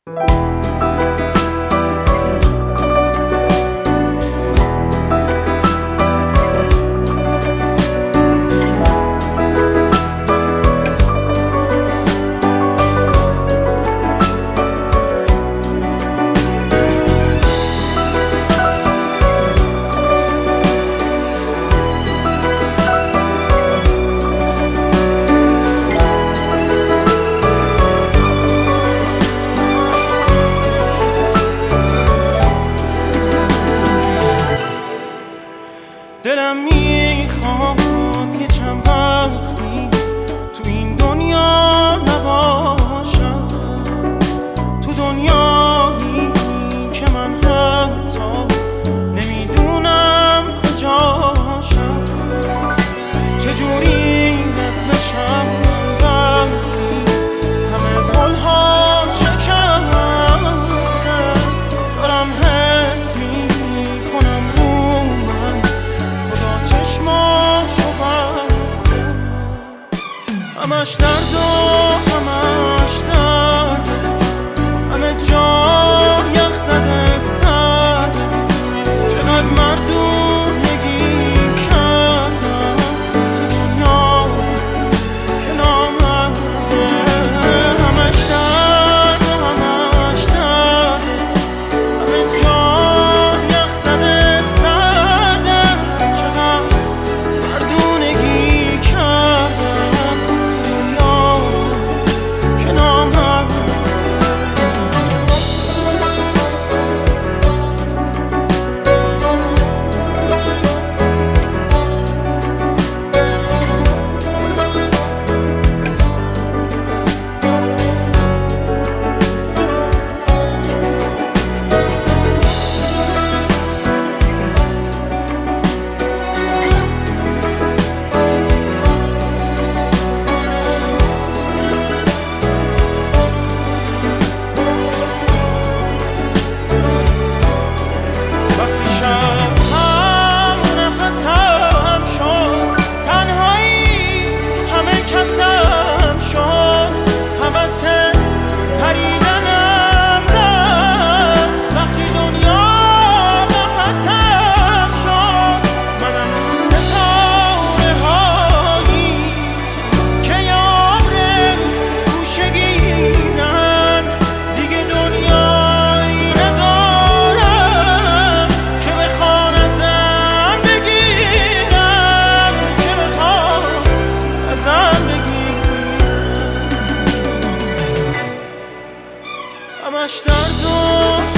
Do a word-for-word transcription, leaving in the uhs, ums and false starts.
دلم میخواد یه چند وقتی تو این دنیا نباشم، تو دنیایی که من حتی نمیدونم کجاشم، چجوری رد بشم وقتی همه قولها شکسته، دارم حس میکنم رو من خدا چشماشو بسته، همش درد و همش درد، همه جا یخ زده سرده، چقدر مردونگی کردم تو دنیا که نامرده، همش درد و همش درد، همه جا یخ زده سرده، چقدر مردونگی کردم تو دنیا که نامرده. وقتی شب هم نفسم شد، تنهایی همه کسم شد، حوث پریدنم رفت، وقتی دنیا نفسم شد، منم ستاره هایی که یار گوشه گیرن، دیگه دنیایی ندارم که بخوان ازم بگیرن، که بخوان ازم بگیرن، همش درد و